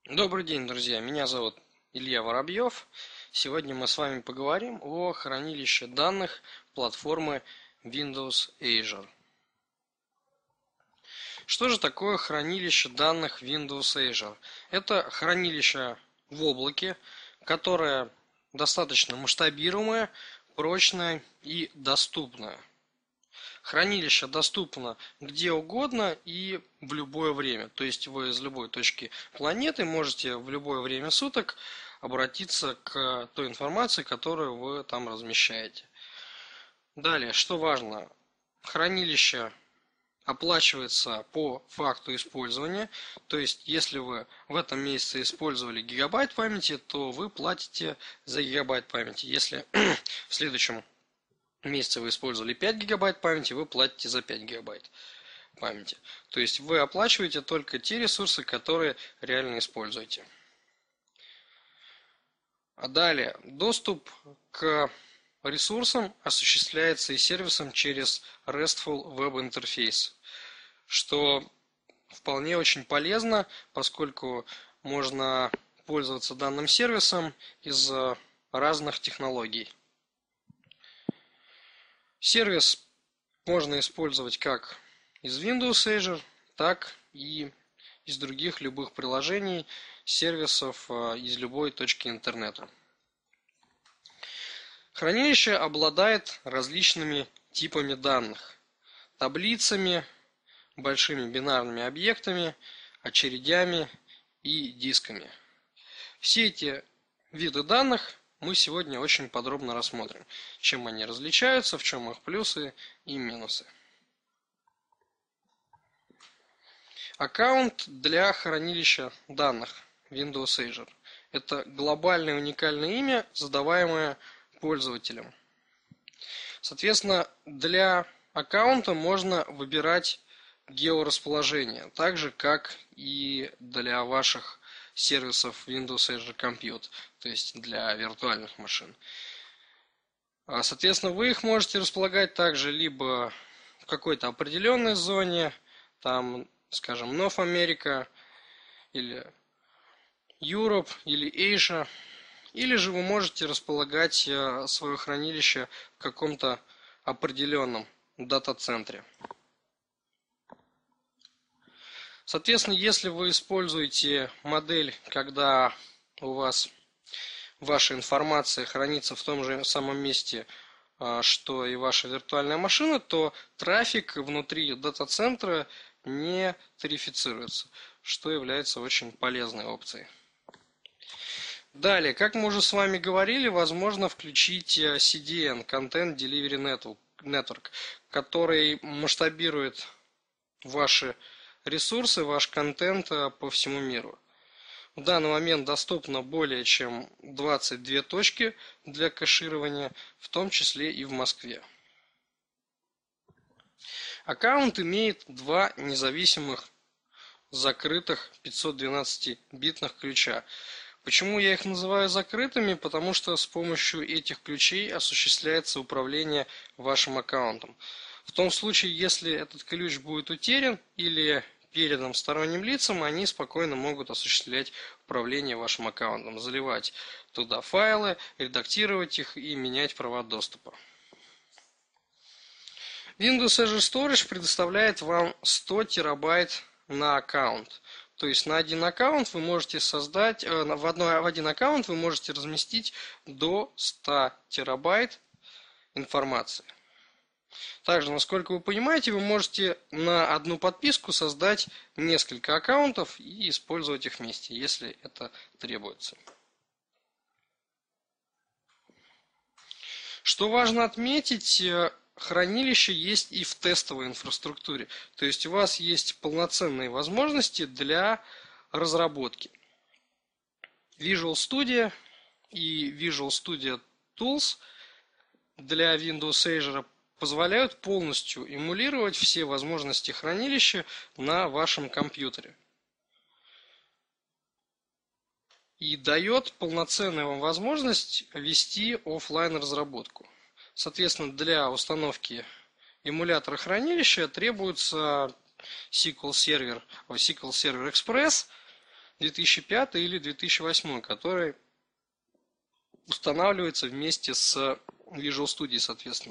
Добрый день, друзья! Меня зовут Илья Воробьев. Сегодня мы с вами поговорим о хранилище данных платформы Windows Azure. Что же такое хранилище данных Windows Azure? Это хранилище в облаке, которое достаточно масштабируемое, прочное и доступное. Хранилище доступно где угодно и в любое время. То есть вы из любой точки планеты можете в любое время суток обратиться к той информации, которую вы там размещаете. Далее, что важно, хранилище оплачивается по факту использования. То есть, если вы в этом месяце использовали гигабайт памяти, то вы платите за гигабайт памяти. Если в следующем месяце вы использовали 5 гигабайт памяти, вы платите за 5 гигабайт памяти. То есть вы оплачиваете только те ресурсы, которые реально используете. А далее, доступ к ресурсам осуществляется и сервисом через RESTful Web Interface, что вполне очень полезно, поскольку можно пользоваться данным сервисом из разных технологий. Сервис можно использовать как из Windows Azure, так и из других любых приложений, сервисов из любой точки интернета. Хранилище обладает различными типами данных: таблицами, большими бинарными объектами, очередями и дисками. Все эти виды данных мы сегодня очень подробно рассмотрим, чем они различаются, в чем их плюсы и минусы. Аккаунт для хранилища данных Windows Azure – это глобальное уникальное имя, задаваемое пользователем. Соответственно, для аккаунта можно выбирать георасположение, так же как и для ваших сервисов Windows Azure Compute, то есть для виртуальных машин. Соответственно, вы их можете располагать также либо в какой-то определенной зоне, там, скажем, North America, или Europe, или Asia, или же вы можете располагать свое хранилище в каком-то определенном дата-центре. Соответственно, если вы используете модель, когда у вас ваша информация хранится в том же самом месте, что и ваша виртуальная машина, то трафик внутри дата-центра не тарифицируется, что является очень полезной опцией. Далее, как мы уже с вами говорили, возможно включить CDN, Content Delivery Network, который масштабирует ваши ресурсы, ваш контент по всему миру. В данный момент доступно более чем 22 точки для кэширования, в том числе и в Москве. Аккаунт имеет два независимых закрытых 512-битных ключа. Почему я их называю закрытыми? Потому что с помощью этих ключей осуществляется управление вашим аккаунтом. В том случае, если этот ключ будет утерян или передан сторонним лицам, они спокойно могут осуществлять управление вашим аккаунтом, заливать туда файлы, редактировать их и менять права доступа. Windows Azure Storage предоставляет вам 100 терабайт на аккаунт. То есть на один аккаунт вы можете создать, в один аккаунт вы можете разместить до 100 терабайт информации. Также, насколько вы понимаете, вы можете на одну подписку создать несколько аккаунтов и использовать их вместе, если это требуется. Что важно отметить, хранилище есть и в тестовой инфраструктуре. То есть у вас есть полноценные возможности для разработки. Visual Studio и Visual Studio Tools для Windows Azure позволяют полностью эмулировать все возможности хранилища на вашем компьютере. И дает полноценную вам возможность вести офлайн разработку. Соответственно, для установки эмулятора хранилища требуется SQL Server Express, 2005 или 2008, который устанавливается вместе с Visual Studio, соответственно.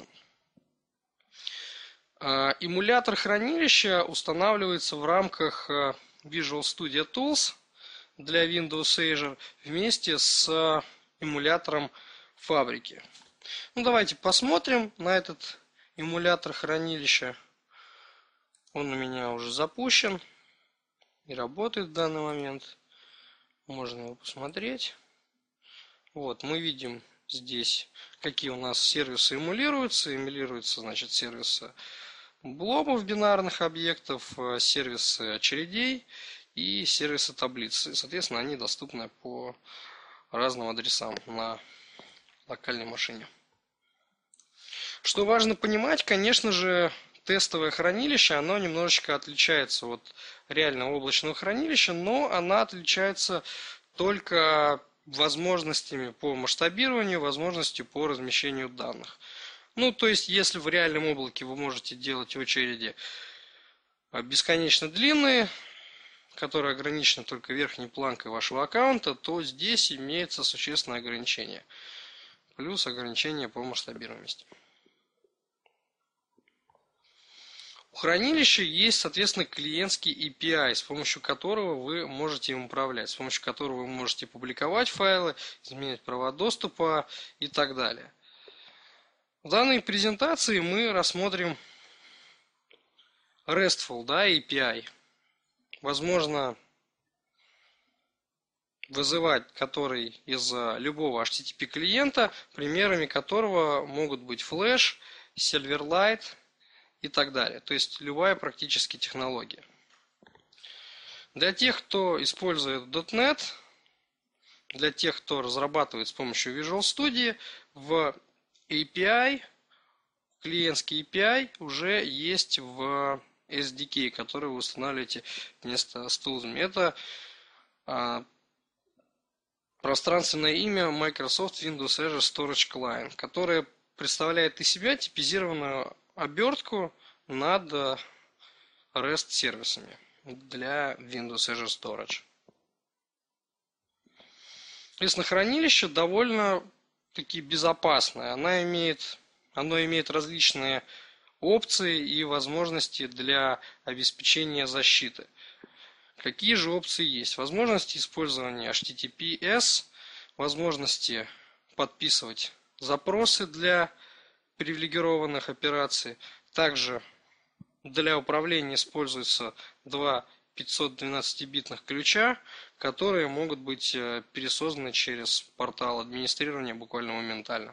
Эмулятор хранилища устанавливается в рамках Visual Studio Tools для Windows Azure вместе с эмулятором фабрики. Ну, давайте посмотрим на этот эмулятор хранилища. Он у меня уже запущен и работает в данный момент. Можно его посмотреть. Вот, мы видим здесь, какие у нас сервисы эмулируются. Эмулируются, значит, сервисы блобов бинарных объектов, сервисы очередей и сервисы таблиц. И, соответственно, они доступны по разным адресам на локальной машине. Что важно понимать, конечно же, тестовое хранилище, оно немножечко отличается от реального облачного хранилища, но оно отличается только возможностями по масштабированию, возможностью по размещению данных. Ну, то есть, если в реальном облаке вы можете делать очереди бесконечно длинные, которые ограничены только верхней планкой вашего аккаунта, то здесь имеется существенное ограничение. Плюс ограничение по масштабируемости. У хранилища есть, соответственно, клиентский API, с помощью которого вы можете им управлять, с помощью которого вы можете публиковать файлы, изменять права доступа и так далее. В данной презентации мы рассмотрим RESTful, API. Возможно вызывать который из любого HTTP клиента, примерами которого могут быть Flash, Silverlight и так далее. То есть любая практически технология. Для тех, кто использует .NET, для тех, кто разрабатывает с помощью Visual Studio, в API, клиентский API уже есть в SDK, который вы устанавливаете вместо с тулзами. Это пространственное имя Microsoft Windows Azure Storage Client, которое представляет из себя типизированную обертку над REST сервисами для Windows Azure Storage. Соответственно, хранилище довольно-таки безопасное. Оно имеет различные опции и возможности для обеспечения защиты. Какие же опции есть? Возможности использования HTTPS, возможности подписывать запросы для привилегированных операций. Также для управления используются два 512-битных ключа, которые могут быть пересозданы через портал администрирования буквально моментально.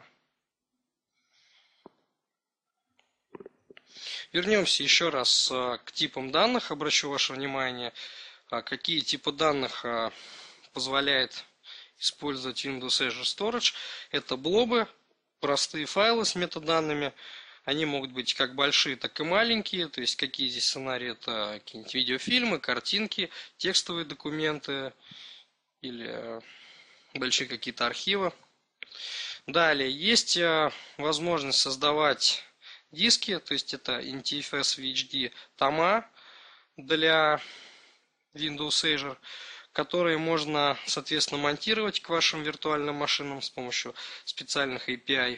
Вернемся еще раз к типам данных. Обращу ваше внимание, какие типы данных позволяет использовать Windows Azure Storage. Это блобы, простые файлы с метаданными. Они могут быть как большие, так и маленькие. То есть какие здесь сценарии? Это какие-нибудь видеофильмы, картинки, текстовые документы или большие какие-то архивы. Далее есть возможность создавать диски, то есть это NTFS VHD тома для Windows Azure, которые можно, соответственно, монтировать к вашим виртуальным машинам с помощью специальных API.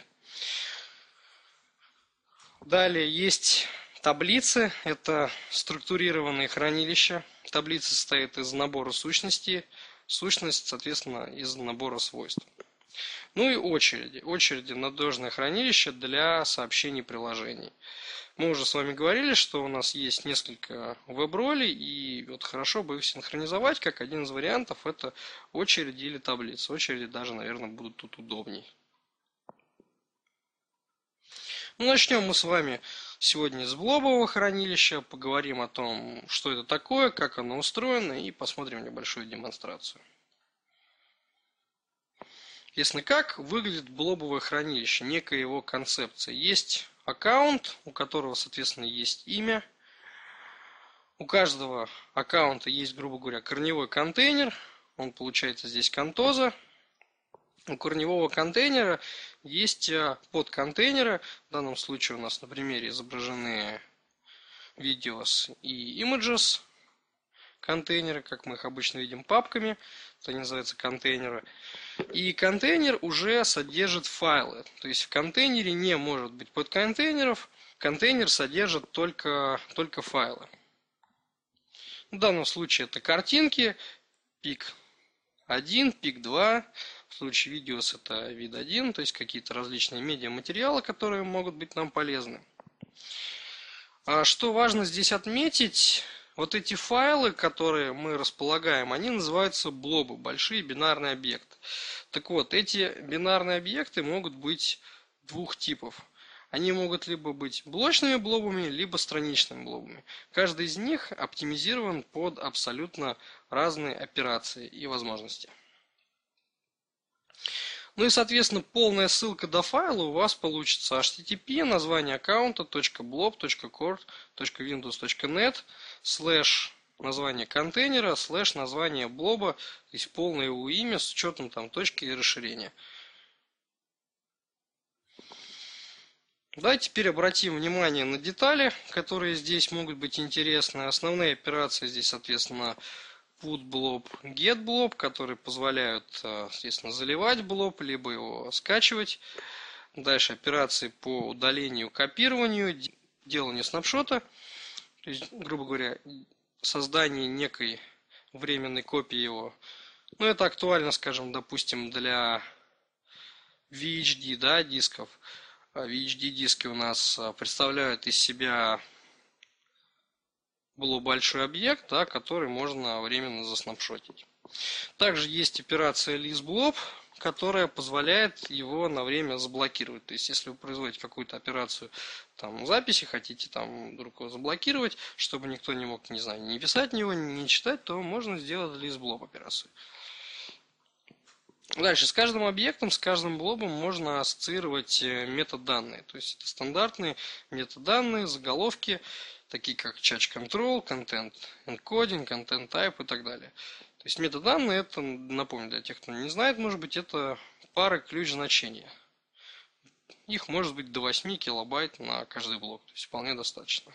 Далее есть таблицы, это структурированные хранилища. Таблица состоит из набора сущностей, сущность, соответственно, из набора свойств. Ну и очереди. Очереди – надежное хранилище для сообщений приложений. Мы уже с вами говорили, что у нас есть несколько веб-ролей, и вот хорошо бы их синхронизовать, как один из вариантов – это очереди или таблицы. Очереди даже, наверное, будут тут удобней. Ну, начнем мы с вами сегодня с блобового хранилища, поговорим о том, что это такое, как оно устроено, и посмотрим небольшую демонстрацию. Естественно, как выглядит блобовое хранилище, некая его концепция. Есть аккаунт, у которого, соответственно, есть имя. У каждого аккаунта есть, грубо говоря, корневой контейнер. Он получается здесь контоза. У корневого контейнера есть подконтейнеры. В данном случае у нас на примере изображены videos и images, контейнеры, как мы их обычно видим папками, это называется контейнеры. И контейнер уже содержит файлы, то есть в контейнере не может быть подконтейнеров, контейнер содержит только файлы. В данном случае это картинки, пик 1, пик 2, в случае видеос это вид 1, то есть какие-то различные медиаматериалы, которые могут быть нам полезны. А что важно здесь отметить, вот эти файлы, которые мы располагаем, они называются блобы, большие бинарные объекты. Так вот, эти бинарные объекты могут быть двух типов. Они могут либо быть блочными блобами, либо страничными блобами. Каждый из них оптимизирован под абсолютно разные операции и возможности. Ну и, соответственно, полная ссылка до файла у вас получится http название аккаунта .blob.core.windows.net / название контейнера / название блоба, то есть полное его имя с учетом там точки и расширения. Давайте теперь обратим внимание на детали, которые здесь могут быть интересны. Основные операции здесь, соответственно, put blob, get blob, которые позволяют, естественно, заливать блоб, либо его скачивать. Дальше операции по удалению, копированию, деланию снапшота, то есть, грубо говоря, создание некой временной копии его. Ну, это актуально, скажем, допустим, для VHD, да, дисков. VHD диски у нас представляют из себя был большой объект, да, который можно временно заснапшотить. Также есть операция listBlob, которая позволяет его на время заблокировать. То есть, если вы производите какую-то операцию там, записи, хотите там вдруг его заблокировать, чтобы никто не мог, не знаю, не писать в него, не читать, то можно сделать listBlob операцию. Дальше, с каждым объектом, с каждым блобом можно ассоциировать метаданные. То есть, это стандартные метаданные, заголовки, такие как Charge Control, Content Encoding, Content Type и так далее. То есть метаданные, это, напомню, для тех, кто не знает, может быть, это пары ключ значения. Их может быть до 8 килобайт на каждый блок, то есть вполне достаточно.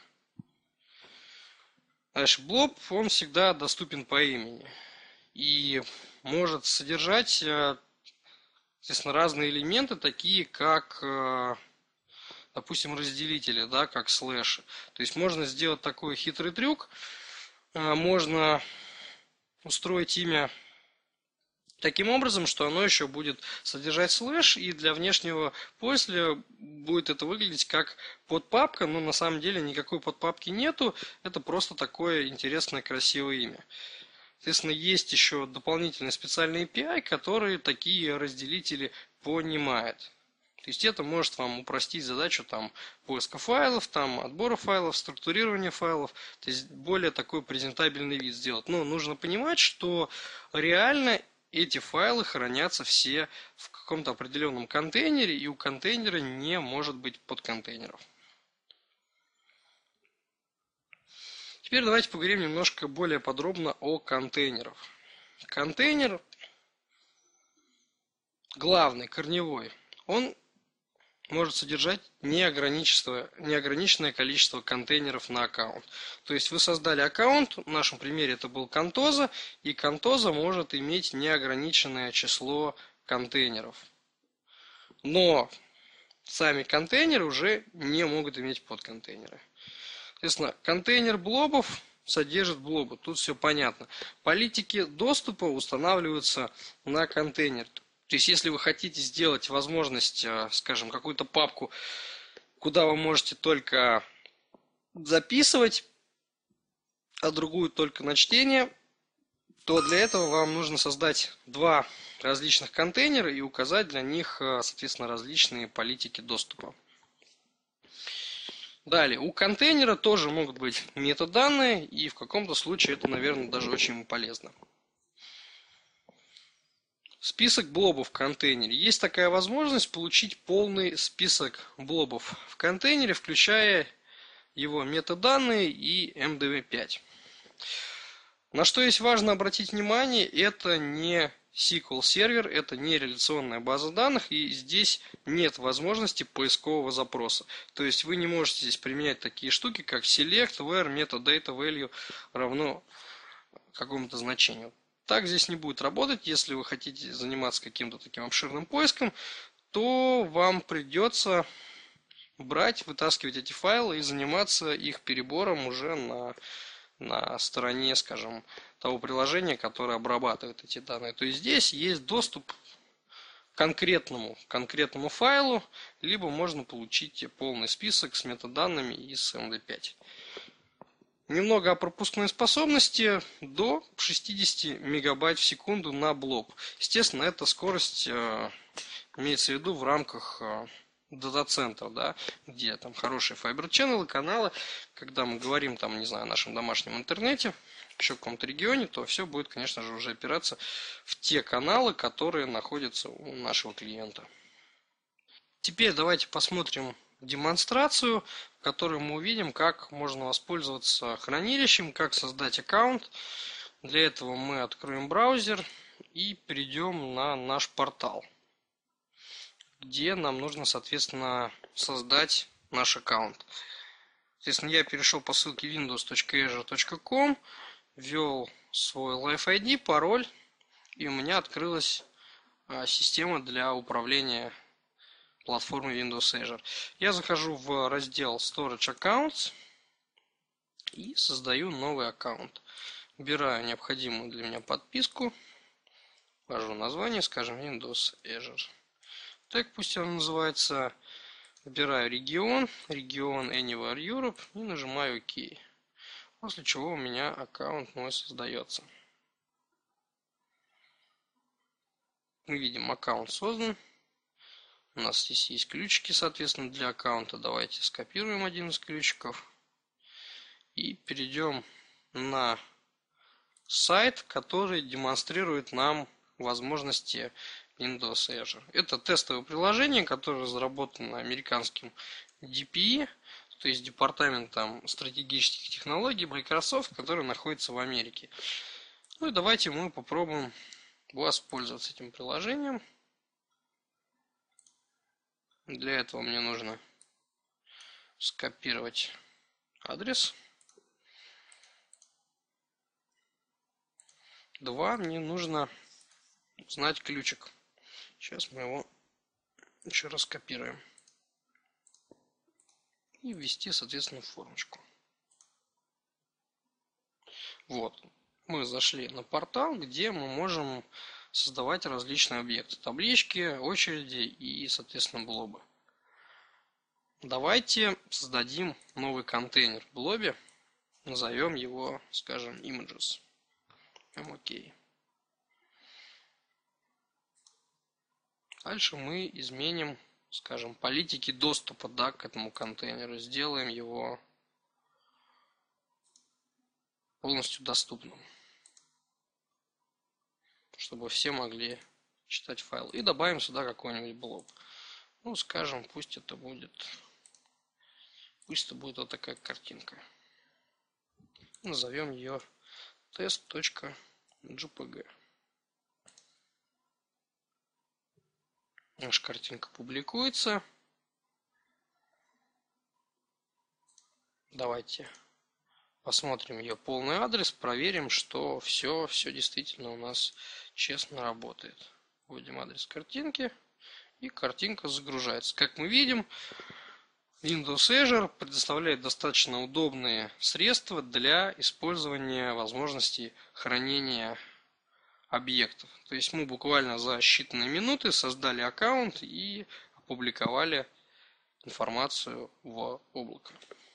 Дальше блоб, он всегда доступен по имени и может содержать, естественно, разные элементы, такие как, допустим, разделители, да, как слэши. То есть можно сделать такой хитрый трюк. Можно устроить имя таким образом, что оно еще будет содержать слэш, и для внешнего пользователя будет это выглядеть как подпапка, но на самом деле никакой подпапки нету. Это просто такое интересное, красивое имя. Соответственно, есть еще дополнительный специальный API, который такие разделители понимает. То есть это может вам упростить задачу там, поиска файлов, там, отбора файлов, структурирования файлов. То есть более такой презентабельный вид сделать. Но нужно понимать, что реально эти файлы хранятся все в каком-то определенном контейнере, и у контейнера не может быть подконтейнеров. Теперь давайте поговорим немножко более подробно о контейнерах. Контейнер главный, корневой, он может содержать неограниченное количество контейнеров на аккаунт. То есть вы создали аккаунт, в нашем примере это был Contosa, и Contosa может иметь неограниченное число контейнеров. Но сами контейнеры уже не могут иметь подконтейнеры. Соответственно, контейнер блобов содержит блобы, тут все понятно. Политики доступа устанавливаются на контейнер. То есть, если вы хотите сделать возможность, скажем, какую-то папку, куда вы можете только записывать, а другую только на чтение, то для этого вам нужно создать два различных контейнера и указать для них, соответственно, различные политики доступа. Далее, у контейнера тоже могут быть метаданные, и в каком-то случае это, наверное, даже очень полезно. Список блобов в контейнере. Есть такая возможность получить полный список блобов в контейнере, включая его метаданные и MDV5. На что есть важно обратить внимание, это не SQL сервер, это не реляционная база данных, и здесь нет возможности поискового запроса. То есть вы не можете здесь применять такие штуки, как select, where, metadata value равно какому-то значению. Так здесь не будет работать. Если вы хотите заниматься каким-то таким обширным поиском, то вам придется брать, вытаскивать эти файлы и заниматься их перебором уже на стороне, скажем, того приложения, которое обрабатывает эти данные. То есть здесь есть доступ к конкретному файлу, либо можно получить полный список с метаданными из MD5. Немного о пропускной способности: до 60 мегабайт в секунду на блоб. Естественно, эта скорость имеется в виду в рамках дата-центра, да, где там хорошие Fiber Channel каналы. Когда мы говорим там, не знаю, о нашем домашнем интернете, еще в каком-то регионе, то все будет, конечно же, уже опираться в те каналы, которые находятся у нашего клиента. Теперь давайте посмотрим демонстрацию, в которой мы увидим, как можно воспользоваться хранилищем, как создать аккаунт. Для этого мы откроем браузер и перейдем на наш портал, где нам нужно, соответственно, создать наш аккаунт. Соответственно, я перешел по ссылке windows.azure.com, ввел свой Live ID, пароль, и у меня открылась система для управления платформой Windows Azure. Я захожу в раздел Storage Accounts и создаю новый аккаунт. Выбираю необходимую для меня подписку, ввожу название, скажем, Windows Azure. Так пусть он называется. Выбираю регион Anywhere Europe и нажимаю ОК. После чего у меня аккаунт мой создается. Мы видим, аккаунт создан. У нас здесь есть ключики, соответственно, для аккаунта. Давайте скопируем один из ключиков и перейдем на сайт, который демонстрирует нам возможности Windows Azure. Это тестовое приложение, которое разработано американским DPE, то есть департаментом стратегических технологий Microsoft, который находится в Америке. Ну и давайте мы попробуем воспользоваться этим приложением. Для этого мне нужно скопировать адрес. Мне нужно узнать ключик. Сейчас мы его еще раз копируем. И ввести, соответственно, формочку. Вот. Мы зашли на портал, где мы можем создавать различные объекты. Таблички, очереди и, соответственно, блобы. Давайте создадим новый контейнер в блобе. Назовем его, скажем, Images. OK. Дальше мы изменим, скажем, политики доступа, да, к этому контейнеру. Сделаем его полностью доступным, чтобы все могли читать файл. И добавим сюда какой-нибудь блок. Ну, скажем, пусть это будет вот такая картинка. Назовем ее test.jpg. Наша картинка публикуется. Давайте посмотрим ее полный адрес, проверим, что все действительно у нас честно работает. Вводим адрес картинки, и картинка загружается. Как мы видим, Windows Azure предоставляет достаточно удобные средства для использования возможностей хранения объектов. То есть мы буквально за считанные минуты создали аккаунт и опубликовали информацию в облако.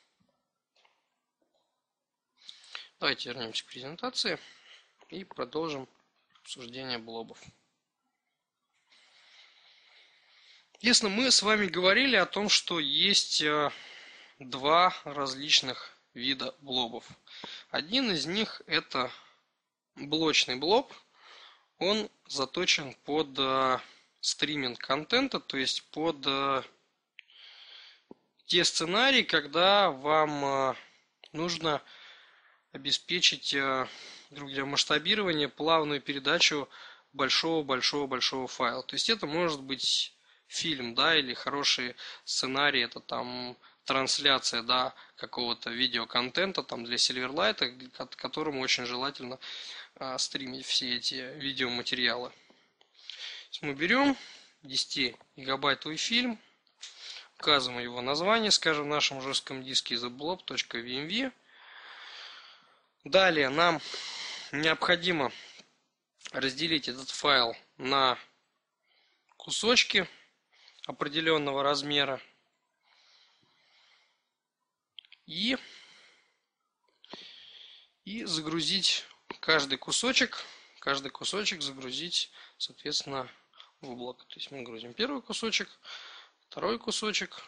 Давайте вернемся к презентации и продолжим обсуждение блобов. Естественно, мы с вами говорили о том, что есть два различных вида блобов. Один из них – это блочный блоб. Он заточен под стриминг контента, то есть под те сценарии, когда вам нужно обеспечить, грубо говоря, масштабирование, плавную передачу большого файла. То есть это может быть фильм, да, или хороший сценарий, это там трансляция, да, какого-то видеоконтента там для Silverlight, которому очень желательно стримить все эти видеоматериалы. Мы берем 10-гигабайтовый фильм, указываем его название, скажем, в нашем жестком диске theblob.vmv. Далее нам необходимо разделить этот файл на кусочки определенного размера и загрузить каждый кусочек загрузить, соответственно, в облако. То есть мы грузим первый кусочек, второй кусочек,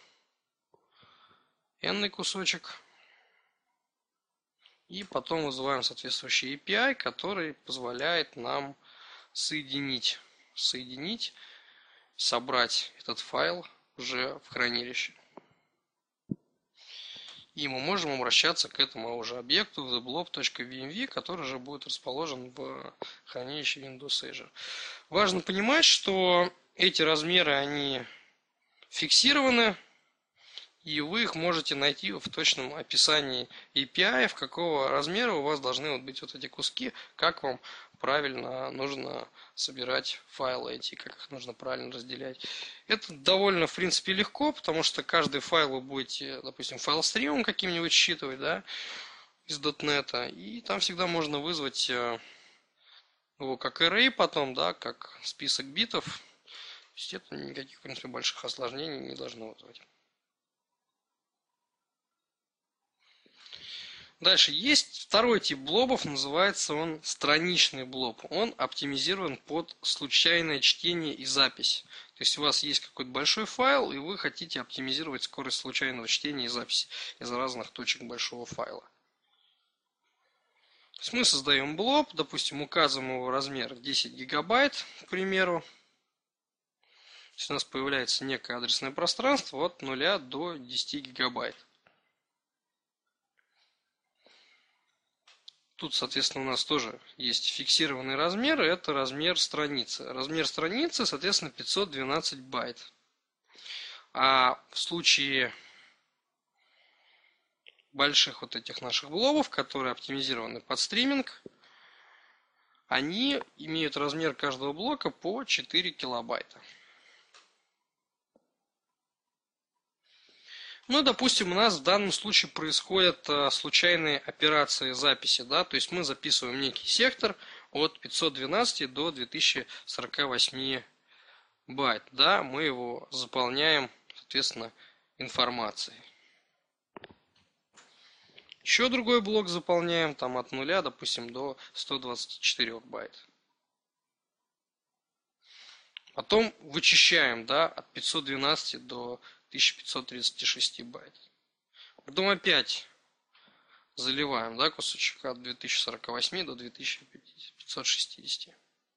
n-ный кусочек, и потом вызываем соответствующий API, который позволяет нам соединить, собрать этот файл уже в хранилище. И мы можем обращаться к этому уже объекту theblob.vmv, который уже будет расположен в хранилище Windows Azure. Важно понимать, что эти размеры, они фиксированы, и вы их можете найти в точном описании API, какого размера у вас должны быть вот эти куски, как вам правильно нужно собирать файлы эти, как их нужно правильно разделять. Это довольно, в принципе, легко, потому что каждый файл вы будете, допустим, файлстримом каким-нибудь считывать, да, из .NET, и там всегда можно вызвать его как array потом, да, как список битов. То есть это никаких, в принципе, больших осложнений не должно вызвать. Дальше есть второй тип блобов, называется он страничный блоб. Он оптимизирован под случайное чтение и запись. То есть у вас есть какой-то большой файл, и вы хотите оптимизировать скорость случайного чтения и записи из разных точек большого файла. То есть мы создаем блоб, допустим, указываем его размер 10 гигабайт, к примеру. То есть у нас появляется некое адресное пространство от 0 до 10 гигабайт. Тут, соответственно, у нас тоже есть фиксированные размеры. Это размер страницы. Размер страницы, соответственно, 512 байт. А в случае больших вот этих наших блобов, которые оптимизированы под стриминг, они имеют размер каждого блока по 4 килобайта. Ну, допустим, у нас в данном случае происходят случайные операции записи, да, то есть мы записываем некий сектор от 512 до 2048 байт, да, мы его заполняем, соответственно, информацией. Еще другой блок заполняем там от 0, допустим, до 124 байт. Потом вычищаем, да, от 512 до 1536 байт. Потом опять заливаем, да, кусочек от 2048 до 2560.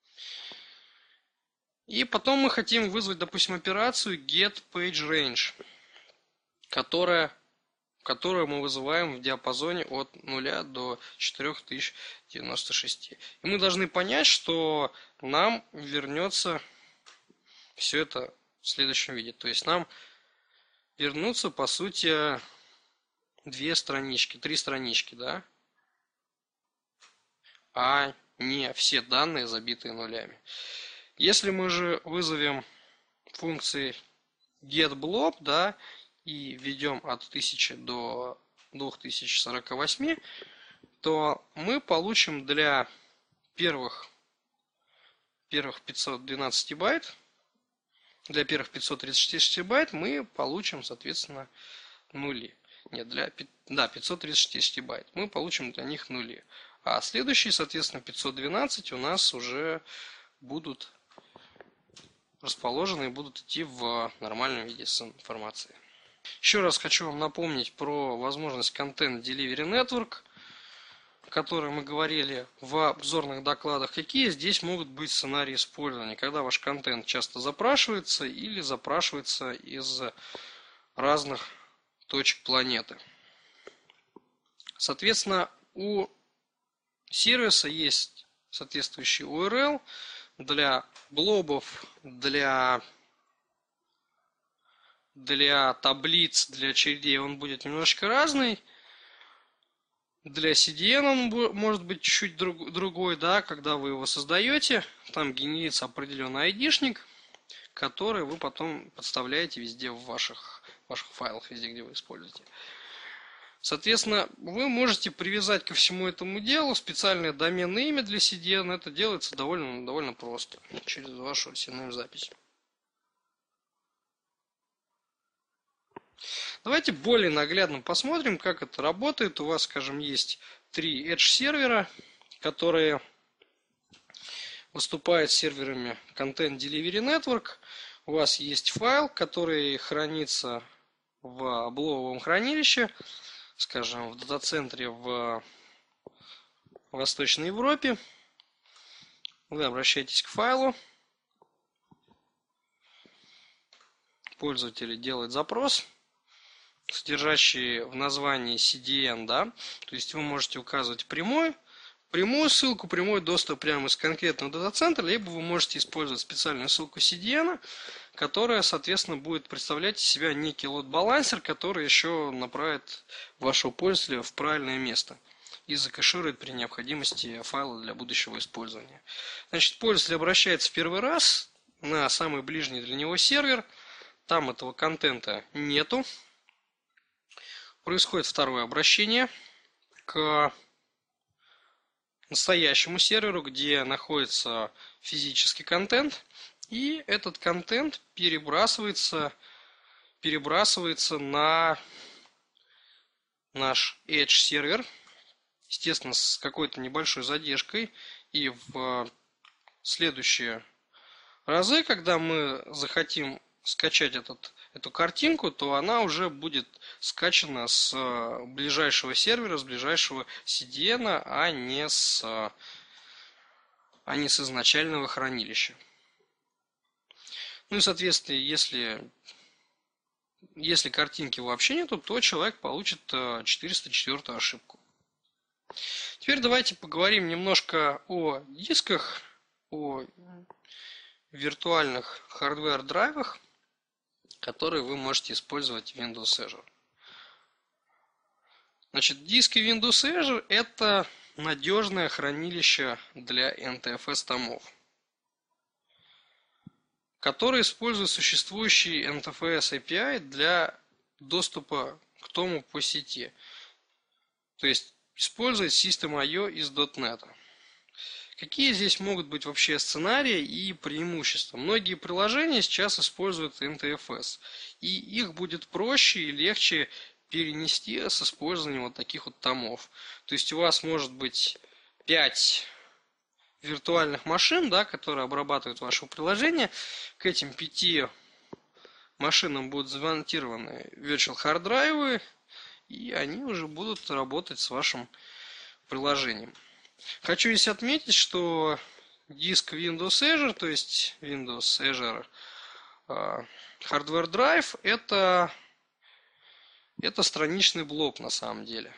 И потом мы хотим вызвать, допустим, операцию getPageRange, которую мы вызываем в диапазоне от 0 до 4096. И мы должны понять, что нам вернется все это в следующем виде. То есть нам вернутся, по сути, 3 странички, да, а не все данные, забитые нулями. Если мы же вызовем функции getBlob, да, и введем от 1000 до 2048, то мы получим для первых 512 байт, для первых 536 байт мы получим, соответственно, нули. Нет, 536 байт. Мы получим для них нули. А следующие, соответственно, 512 у нас уже будут расположены и будут идти в нормальном виде с информацией. Еще раз хочу вам напомнить про возможность Content Delivery Network, о которой мы говорили в обзорных докладах. Какие здесь могут быть сценарии использования, когда ваш контент часто запрашивается или запрашивается из разных точек планеты. Соответственно, у сервиса есть соответствующий URL для блобов, для для таблиц, для очередей он будет немножко разный. Для CDN он может быть чуть-чуть другой, да, когда вы его создаете, там генерится определенный айдишник, который вы потом подставляете везде в ваших файлах, везде, где вы используете. Соответственно, вы можете привязать ко всему этому делу специальное доменное имя для CDN. Это делается довольно просто через вашу CNAME-запись. Давайте более наглядно посмотрим, как это работает. У вас, скажем, есть 3 Edge сервера, которые выступают серверами Content Delivery Network. У вас есть файл, который хранится в блоковом хранилище, скажем, в дата-центре в Восточной Европе. Вы обращаетесь к файлу. Пользователь делает запрос, содержащий в названии CDN, да, то есть вы можете указывать прямую ссылку, прямой доступ прямо из конкретного дата-центра, либо вы можете использовать специальную ссылку CDN, которая, соответственно, будет представлять из себя некий лот-балансер, который еще направит вашего пользователя в правильное место и закэширует при необходимости файла для будущего использования. Значит, пользователь обращается в первый раз на самый ближний для него сервер, там этого контента нету. Происходит второе обращение к настоящему серверу, где находится физический контент, и этот контент перебрасывается на наш Edge сервер, естественно, с какой-то небольшой задержкой, и в следующие разы, когда мы захотим скачать эту картинку, то она уже будет скачана с ближайшего сервера, с ближайшего CDN, а не с изначального хранилища. Ну и, соответственно, если картинки вообще нету, то человек получит 404 ошибку. Теперь давайте поговорим немножко о дисках, о виртуальных hardware-драйвах, которые вы можете использовать в Windows Azure. Значит, диски Windows Azure – это надежное хранилище для NTFS томов, которые используют существующий NTFS API для доступа к тому по сети. То есть использует System.io из .NET. Какие здесь могут быть вообще сценарии и преимущества? Многие приложения сейчас используют NTFS, и их будет проще и легче перенести с использованием вот таких вот томов. То есть у вас может быть 5 виртуальных машин, да, которые обрабатывают ваше приложение. К этим 5 машинам будут замонтированы Virtual Hard Drive, и они уже будут работать с вашим приложением. Хочу здесь отметить, что диск Windows Azure, то есть Windows Azure Hardware Drive, это страничный блок на самом деле,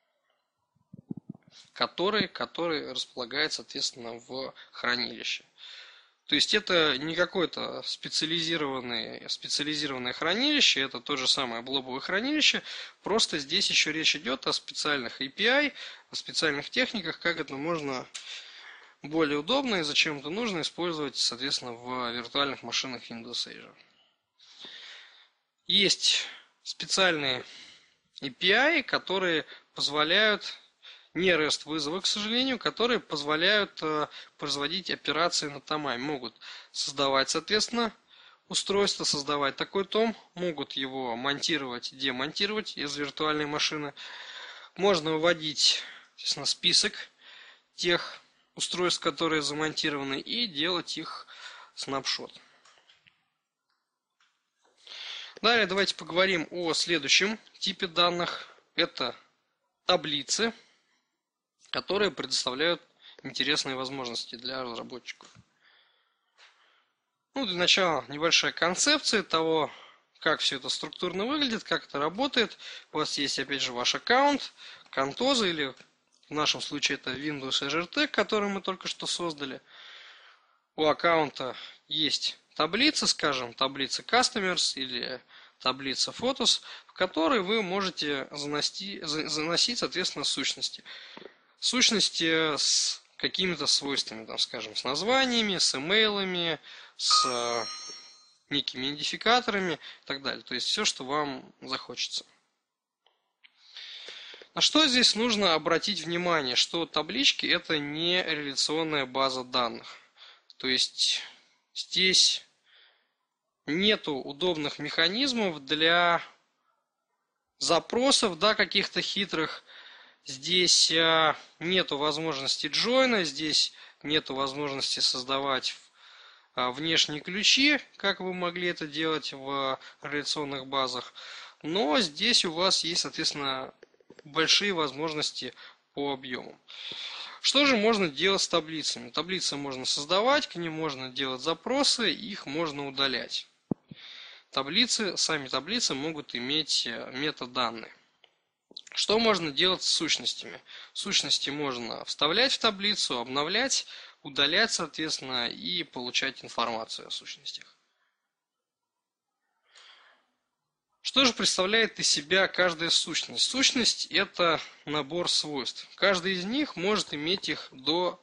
который располагается, соответственно, в хранилище. То есть это не какое-то специализированное хранилище, это то же самое блобовое хранилище, просто здесь еще речь идет о специальных API, о специальных техниках, как это можно более удобно и зачем это нужно использовать, соответственно, в виртуальных машинах Windows Azure. Есть специальные API, которые позволяют, не REST вызовы, к сожалению, которые позволяют производить операции над томами. Могут создавать, соответственно, устройство, создавать такой том, могут его монтировать, демонтировать из виртуальной машины. Можно выводить, естественно, список тех устройств, которые замонтированы, и делать их снапшот. Далее давайте поговорим о следующем типе данных. Это таблицы, которые предоставляют интересные возможности для разработчиков. Для начала небольшая концепция того, как все это структурно выглядит, как это работает. У вас есть, опять же, ваш аккаунт, Contoso, или в нашем случае это Windows Azure Tag, который мы только что создали. У аккаунта есть таблица, скажем, таблица Customers или таблица Photos, в которой вы можете заносить, соответственно, сущности. Сущности с какими-то свойствами, там, скажем, с названиями, с имейлами, с некими идентификаторами и так далее. То есть все, что вам захочется. На что здесь нужно обратить внимание, что таблички это не реляционная база данных. То есть здесь нету удобных механизмов для запросов, да, каких-то хитрых. Здесь нету возможности джойна, здесь нету возможности создавать внешние ключи, как вы могли это делать в реляционных базах. Но здесь у вас есть, соответственно, большие возможности по объему. Что же можно делать с таблицами? Таблицы можно создавать, к ним можно делать запросы, их можно удалять. Сами таблицы могут иметь метаданные. Что можно делать с сущностями? Сущности можно вставлять в таблицу, обновлять, удалять, соответственно, и получать информацию о сущностях. Что же представляет из себя каждая сущность? Сущность – это набор свойств. Каждый из них может иметь их до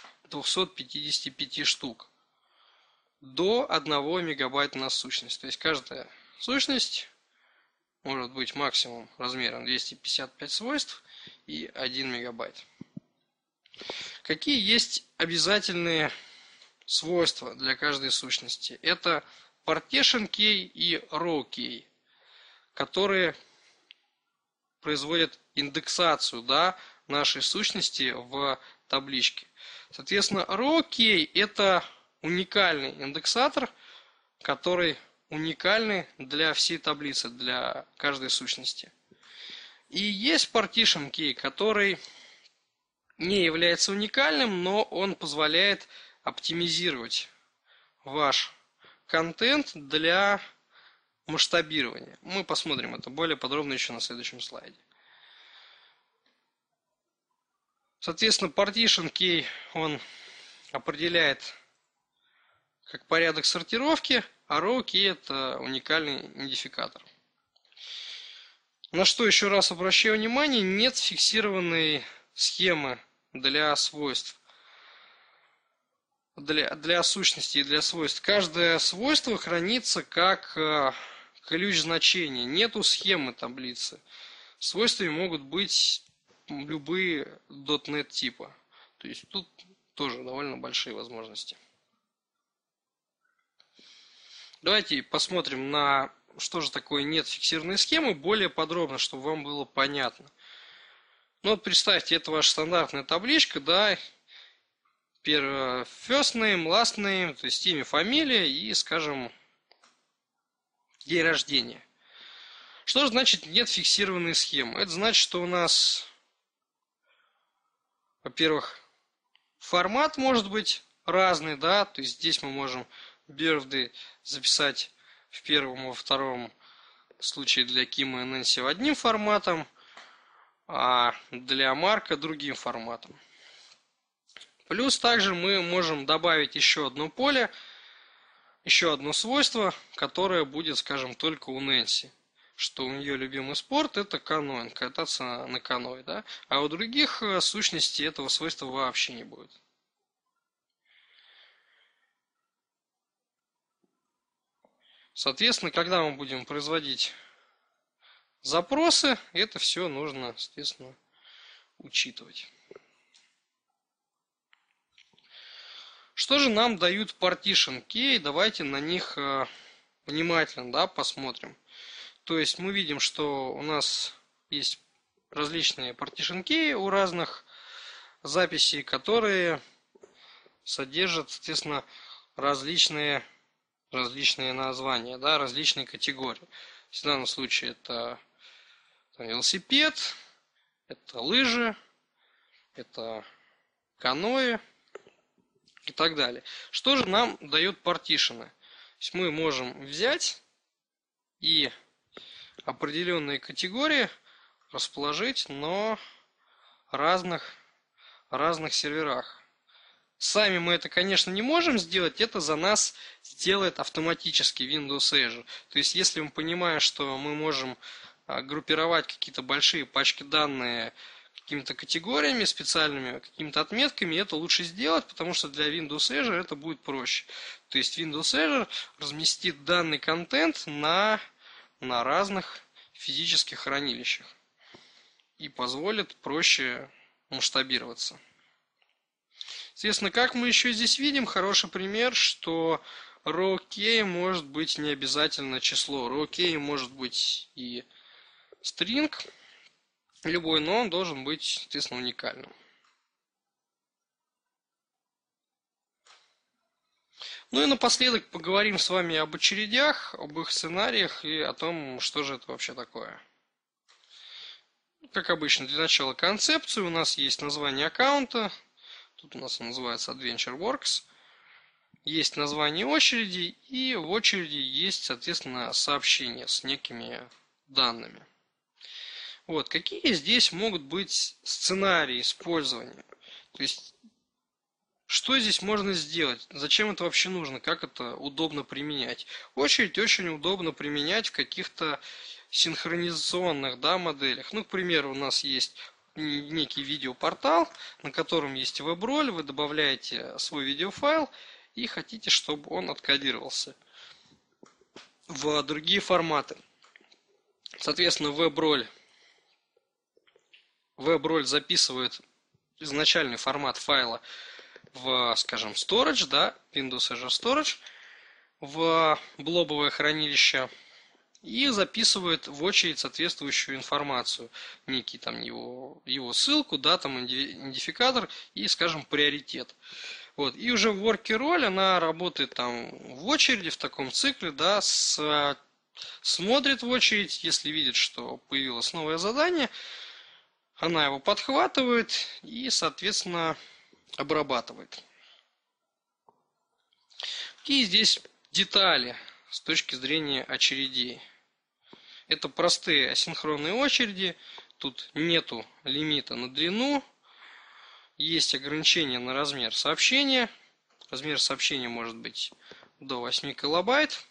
255 штук. До 1 мегабайта на сущность. То есть каждая сущность может быть максимум размером 255 свойств и 1 мегабайт. Какие есть обязательные свойства для каждой сущности? Это partition key и row key, которые производят индексацию, да, нашей сущности в табличке. Соответственно, row key это уникальный индексатор, который уникальный для всей таблицы, для каждой сущности. И есть partition key, который не является уникальным, но он позволяет оптимизировать ваш контент для масштабирования. Мы посмотрим это более подробно еще на следующем слайде. Соответственно, partition key он определяет как порядок сортировки, а row key это уникальный идентификатор. На что еще раз обращаю внимание, нет фиксированной схемы для свойств, для сущности и для свойств. Каждое свойство хранится как ключ значения. Нету схемы таблицы. Свойствами могут быть любые .NET типа. То есть тут тоже довольно большие возможности. Давайте посмотрим на что же такое нет фиксированной схемы более подробно, чтобы вам было понятно. Ну вот представьте, это ваша стандартная табличка, да, first name, last name, то есть имя, фамилия и, скажем, день рождения. Что же значит нет фиксированной схемы? Это значит, что у нас, во-первых, формат может быть разный, да, то есть здесь мы можем birthday записать в первом, во втором случае для Кима и Нэнси одним форматом, а для Марка другим форматом. Плюс также мы можем добавить еще одно поле, еще одно свойство, которое будет, скажем, только у Нэнси. Что у нее любимый спорт это каноэ, кататься на каноэ, да? А у других сущностей этого свойства вообще не будет. Соответственно, когда мы будем производить запросы, это все нужно, соответственно, учитывать. Что же нам дают partition key? Давайте на них внимательно, да, посмотрим. То есть мы видим, что у нас есть различные partition key у разных записей, которые содержат, соответственно, различные названия, да, различные категории. В данном случае это велосипед, это лыжи, это каноэ и так далее. Что же нам дают партишены? То есть мы можем взять и определенные категории расположить на разных серверах. Сами мы это, конечно, не можем сделать, это за нас сделает автоматически Windows Azure. То есть, если мы понимаем, что мы можем группировать какие-то большие пачки данных какими-то категориями специальными, какими-то отметками, это лучше сделать, потому что для Windows Azure это будет проще. То есть Windows Azure разместит данный контент на разных физических хранилищах и позволит проще масштабироваться. Соответственно, как мы еще здесь видим, хороший пример, что row key может быть не обязательно число. Row key может быть и string любой, но он должен быть, соответственно, уникальным. Ну и напоследок поговорим с вами об очередях, об их сценариях и о том, что же это вообще такое. Как обычно, для начала концепции у нас есть название аккаунта. Тут у нас он называется AdventureWorks. Есть название очереди, и в очереди есть, соответственно, сообщения с некими данными. Вот, какие здесь могут быть сценарии использования? То есть, что здесь можно сделать? Зачем это вообще нужно? Как это удобно применять? Очередь очень удобно применять в каких-то синхронизационных, моделях. Ну, к примеру, у нас есть некий видеопортал, на котором есть веб-роль, вы добавляете свой видеофайл и хотите, чтобы он откодировался в другие форматы. Соответственно, веб-роль записывает изначальный формат файла в, скажем, storage, Windows Azure Storage, в блобовое хранилище, и записывает в очередь соответствующую информацию, некий там его ссылку, идентификатор и, скажем, приоритет. Вот. И уже в worker role она работает там в очереди, в таком цикле, смотрит в очередь, если видит, что появилось новое задание, она его подхватывает и, соответственно, обрабатывает. Какие здесь детали с точки зрения очередей? Это простые асинхронные очереди, тут нету лимита на длину, есть ограничение на размер сообщения. Размер сообщения может быть до 8 килобайт.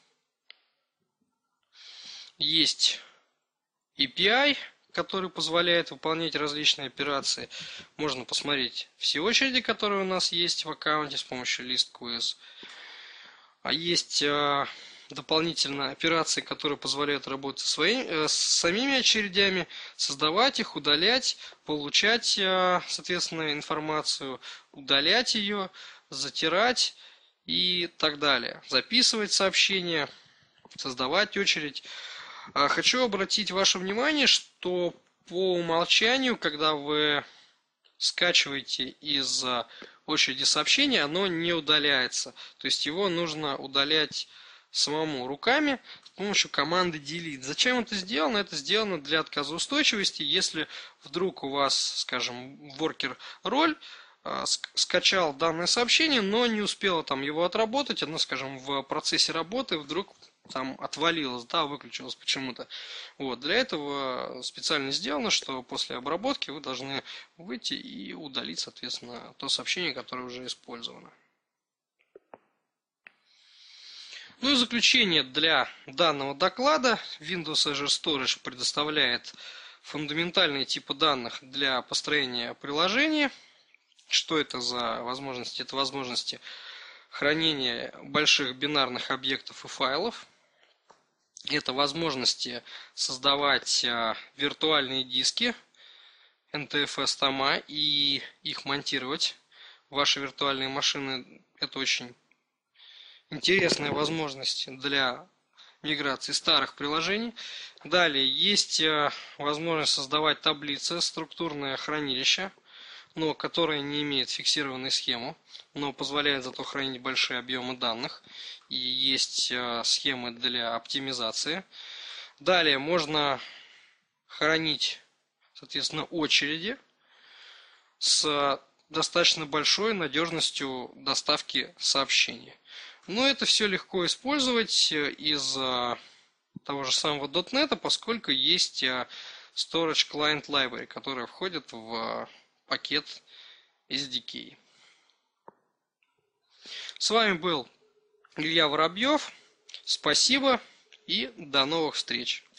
Есть API, который позволяет выполнять различные операции. Можно посмотреть все очереди, которые у нас есть в аккаунте с помощью list.quiz. А есть дополнительно операции, которые позволяют работать с самими очередями, создавать их, удалять, получать, соответственно, информацию, удалять ее, затирать и так далее. Записывать сообщения, создавать очередь. Хочу обратить ваше внимание, что по умолчанию, когда вы скачиваете из очереди сообщения, оно не удаляется. То есть его нужно удалять самому руками с помощью команды delete. Зачем это сделано? Это сделано для отказоустойчивости. Если вдруг у вас, скажем, worker роль скачал данное сообщение, но не успела там его отработать, оно, скажем, в процессе работы вдруг там отвалилось, выключилось почему-то. Вот. Для этого специально сделано, что после обработки вы должны выйти и удалить, соответственно, то сообщение, которое уже использовано. Ну и заключение для данного доклада. Windows Azure Storage предоставляет фундаментальные типы данных для построения приложения. Что это за возможности? Это возможности хранения больших бинарных объектов и файлов. Это возможности создавать виртуальные диски NTFS тома и их монтировать в ваши виртуальные машины. Это очень интересная возможность для миграции старых приложений. Далее есть возможность создавать таблицы, структурное хранилище, но которое не имеет фиксированную схему, но позволяет зато хранить большие объемы данных. И есть схемы для оптимизации. Далее можно хранить, соответственно, очереди с достаточно большой надежностью доставки сообщений. Но это все легко использовать из того же самого .NET, поскольку есть Storage Client Library, которая входит в пакет SDK. С вами был Илья Воробьев. Спасибо и до новых встреч.